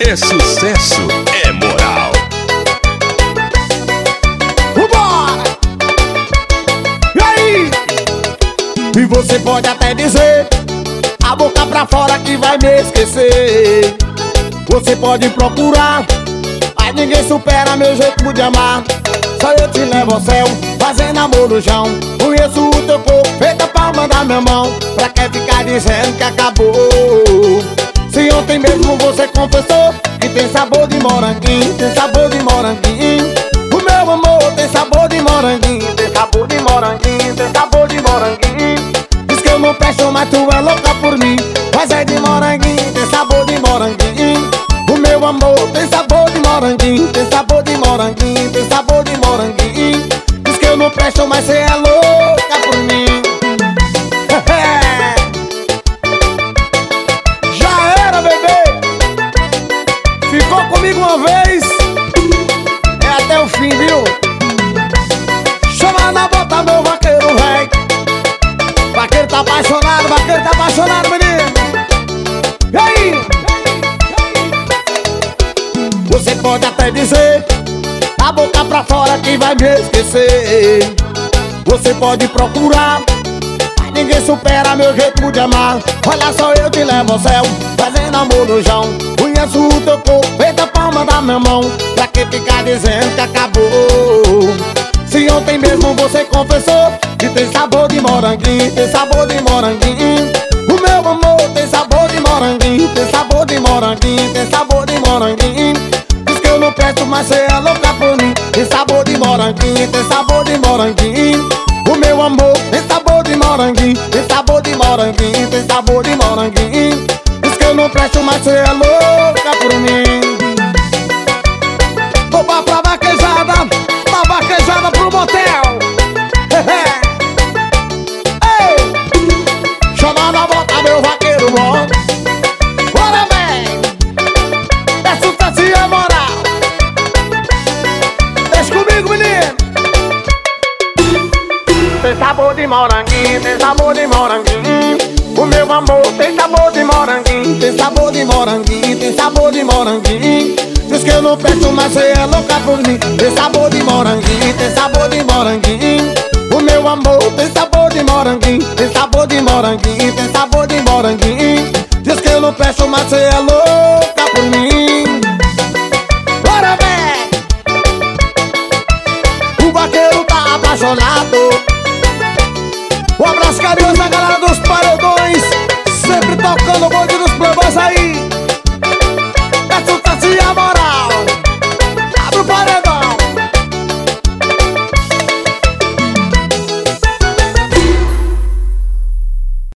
É sucesso, é moral. Vambora! E aí? E você pode até dizer a boca pra fora que vai me esquecer. Você pode procurar, mas ninguém supera meu jeito de amar. Só eu te levo ao céu, fazendo amor no chão. Conheço o teu corpo, feita a palma da minha mão. Pra que ficar dizendo que acabou? Se ontem mesmo você confessou que tem sabor de moranguinho, tem sabor de moranguinho. O meu amor tem sabor de moranguinho, tem sabor de moranguinho, tem sabor de moranguinho. Diz que eu não presto, mas tu é louca por mim. Mas é de moranguinho, tem sabor de moranguinho. O meu amor tem sabor de moranguinho, tem sabor de moranguinho, tem sabor de moranguinho. Diz que eu não presto, mas cê é louca por mim. Já era, bebê. Ficou comigo uma vez, é até o fim, viu? Chama na bota meu vaqueiro, véi. Vaqueiro tá apaixonado, menino. E aí? Você pode até dizer a boca pra fora que vai me esquecer. Você pode procurar, mas ninguém supera meu jeito de amar. Olha só, eu te levo ao céu, fazendo amor no chão. Conheço o teu corpo, feita a palma da minha mão. Pra que ficar dizendo que acabou? Se ontem mesmo você confessou que tem sabor de moranguinho, tem sabor de moranguinho. O meu amor tem sabor de moranguinho, tem sabor de moranguinho, tem sabor de moranguinho. Diz que eu não presto, mas cê é louca por mim. Tem sabor de moranguinho, tem sabor de moranguinho. O meu amor tem sabor de moranguinho, tem sabor de moranguinho, tem sabor de moranguinho. Diz que eu não presto, mas cê é louca por mim. Vou pra vaquejada pro motel. Ei! Chama na bota meu vaqueiro bom. Bora, vem! É sucesso e é moral. Deixa comigo, menino. Tem sabor de moranguinho, tem sabor de moranguinho. O meu amor tem sabor de moranguinho, tem sabor de moranguinho, tem sabor de moranguinho. Diz que eu não presto, mas cê é louca por mim. Tem sabor de moranguinho, tem sabor de moranguinho. O meu amor tem sabor de moranguinho, tem sabor de moranguinho, tem sabor de moranguinho. Diz que eu não presto, mas cê é louca por mim. Bora, véi! O vaqueiro tá apaixonado. Um abraço carinhoso da galera dos paredões, sempre tocando o bonde dos playboys aí.